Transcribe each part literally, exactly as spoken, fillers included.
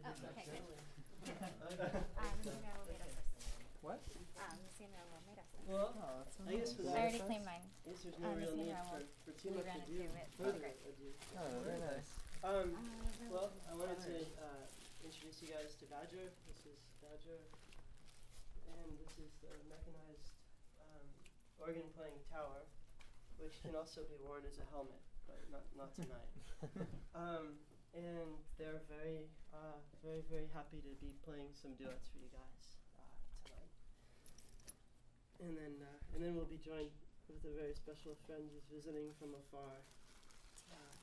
Oh, okay, good. um, Samuel will meet us. What? Um, Samuel will meet us. Well, Oh, that's so I guess nice. for I that, already claimed mine. I guess there's no Um, real Miss need Nero for, will- for too we much ran ado. into it. further Great. ado. Oh, very nice. Um, Uh, well, I wanted to uh, introduce you guys to Badger. This is Badger, and this is the mechanized um, organ-playing tower, which can also be worn as a helmet, but not not tonight. um, and they're very, uh, very, very happy to be playing some duets for you guys uh, tonight. And then, uh, and then we'll be joined with a very special friend who's visiting from afar. Uh,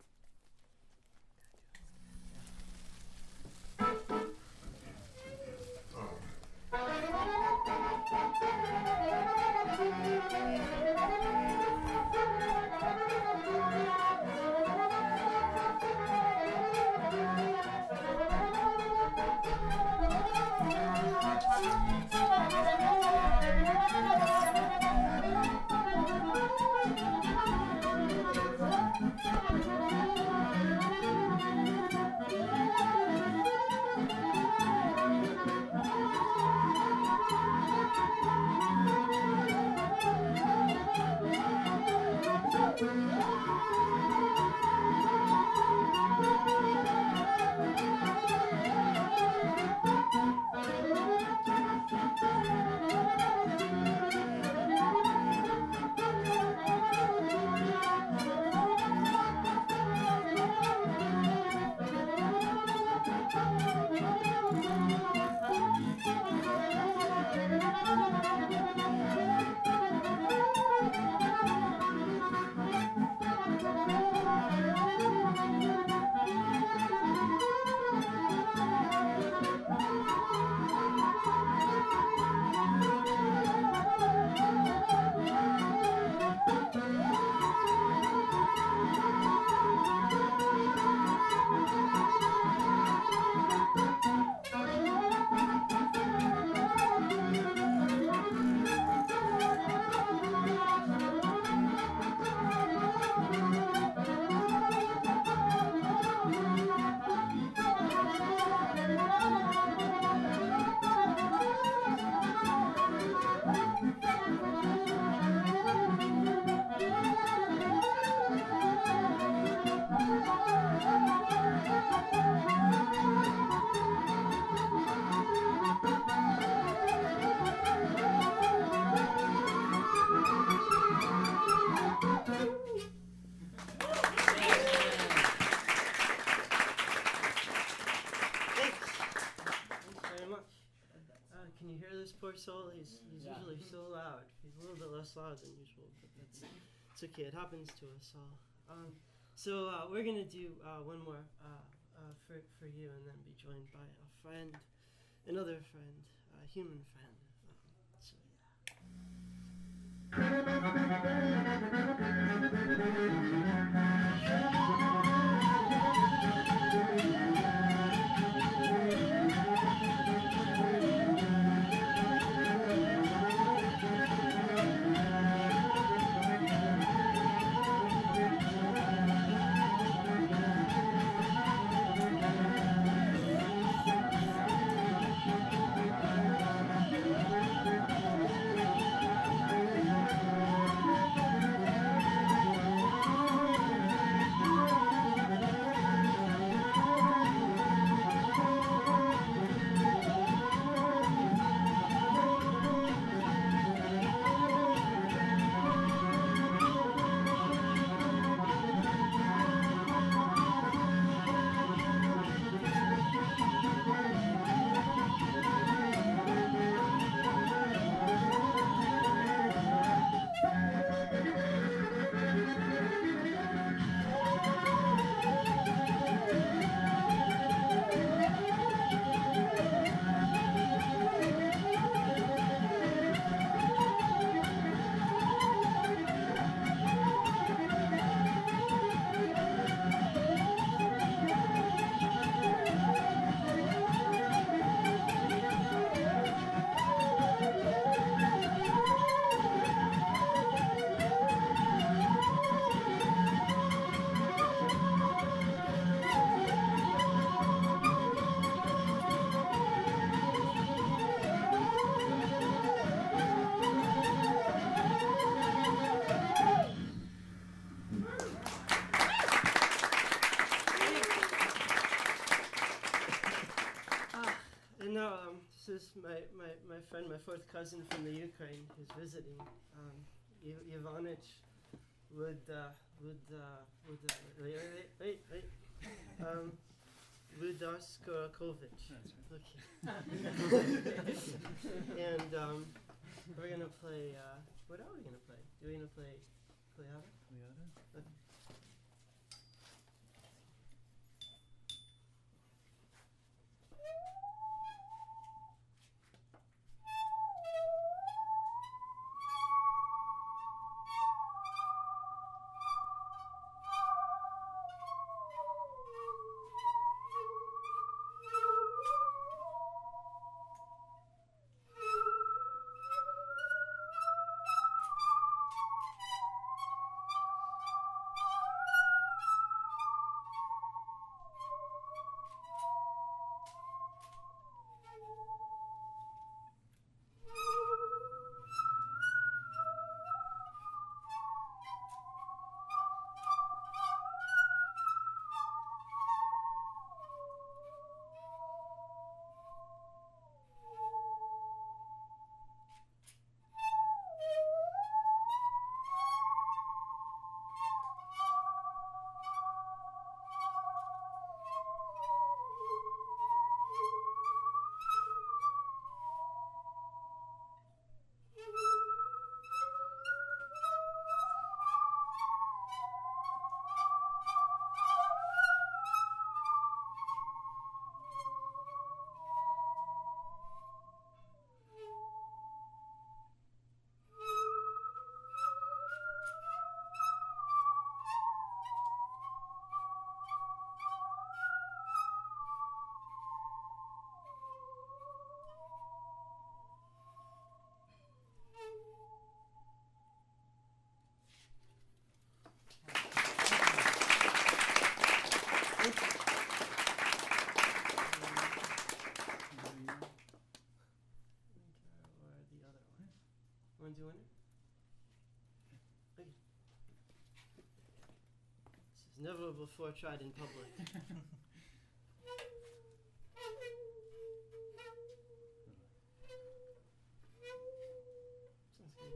Poor soul, he's, he's Yeah. usually so loud. He's a little bit less loud than usual, but that's it's okay. It happens to us all. Um, so uh, we're gonna do uh, one more uh, uh, for for you, and then be joined by a friend, another friend, a human friend. Um, so yeah. and now um, this is my, my, my friend, my fourth cousin from the Ukraine who's visiting. Um, I- Ivanich would uh, would uh, would uh, wait wait wait wait. Um, Vudarskokovich. Okay. And um, we're gonna play. Uh, what are we gonna play? Are we gonna play Pleiada? Okay. Want to do it? Okay. This is never before tried in public. Sounds good.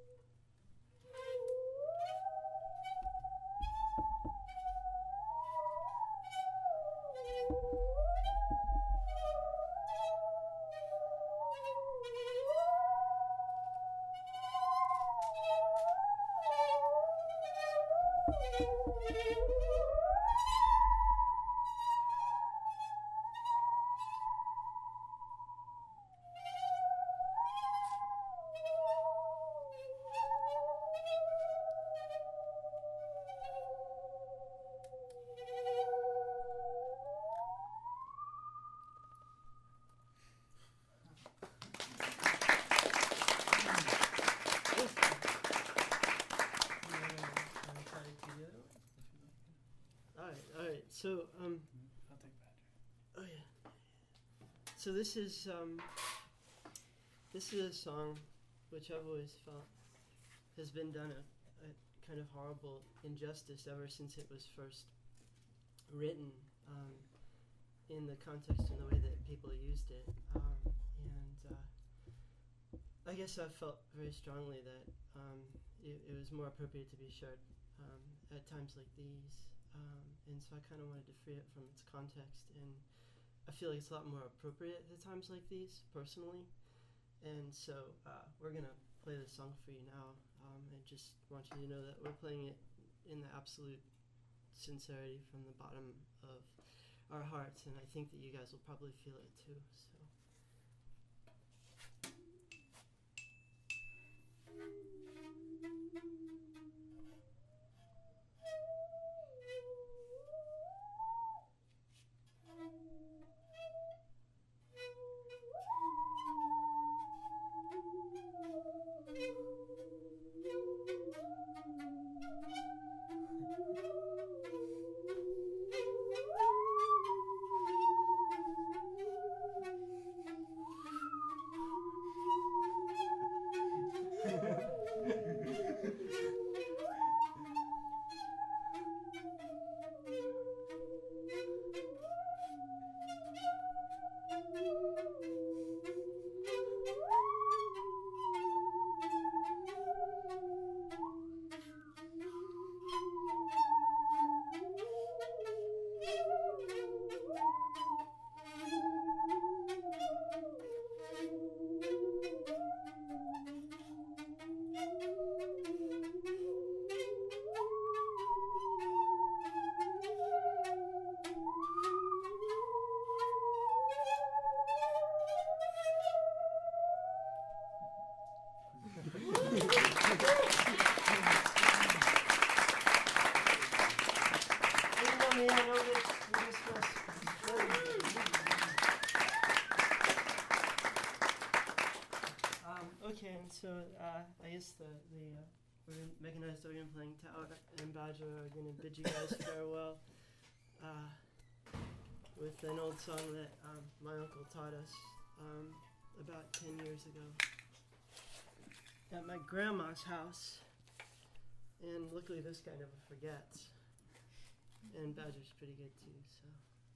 So, um, I'll take Badger. oh yeah. So this is, um, this is a song which I've always felt has been done a, a kind of horrible injustice ever since it was first written, um, in the context and the way that people used it. Um, and, uh, I guess I felt very strongly that, um, it, it was more appropriate to be shared, um, at times like these. Um, and so I kind of wanted to free it from its context, and I feel like it's a lot more appropriate at times like these, personally. And so uh, we're gonna play this song for you now, um, and just want you to know that we're playing it in the absolute sincerity from the bottom of our hearts, and I think that you guys will probably feel it too. So. And so uh, I guess the, the uh, organ, mechanized organ playing tower and Badger are going to bid you guys farewell uh, with an old song that um, my uncle taught us um, about ten years ago at my grandma's house. And luckily this guy never forgets. And Badger's pretty good too, so.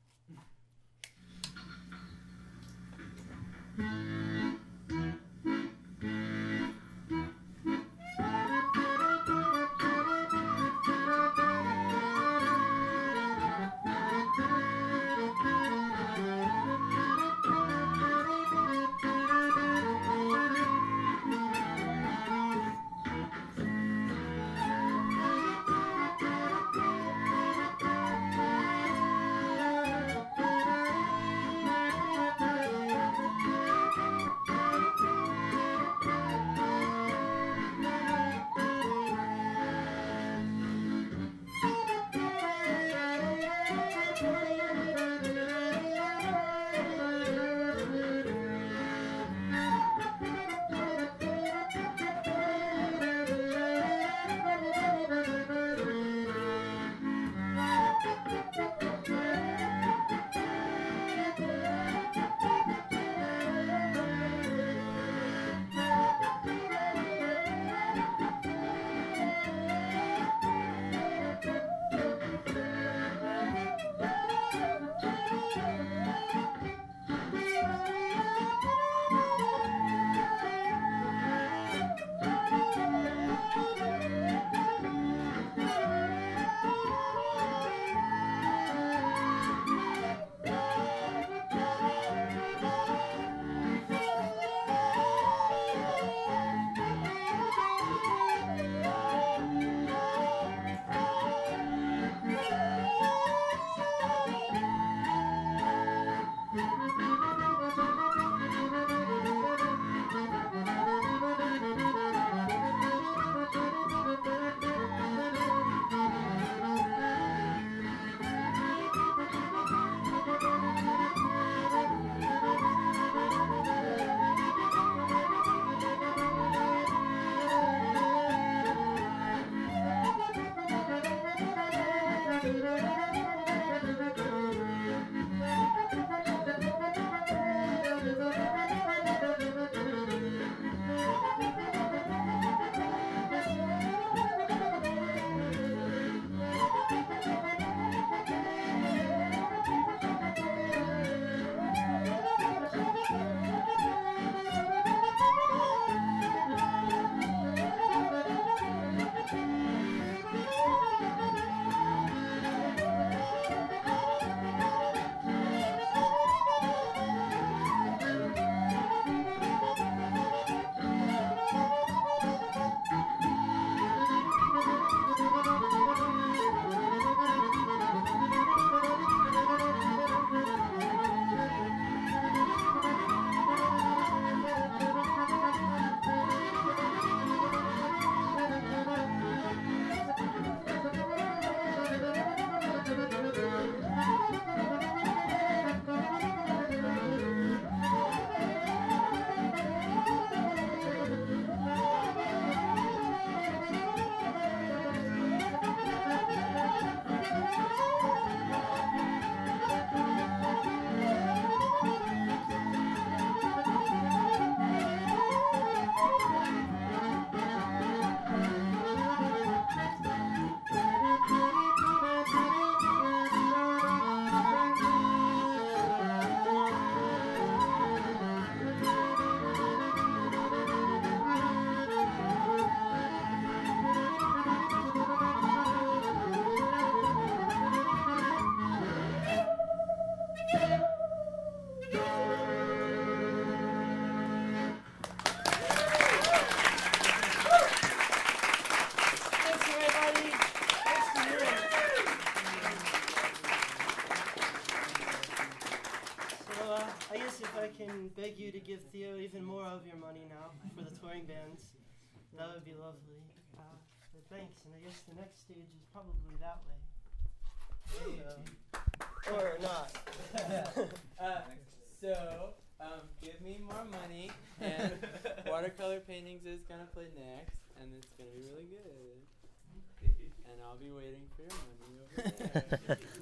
can beg you to give Theo even more of your money now for the touring bands. That would be lovely. Uh, but thanks, and I guess the next stage is probably that way. So, or not. uh, so, um, give me more money and watch watercolor paintings is gonna play next, and it's gonna be really good. And I'll be waiting for your money over there.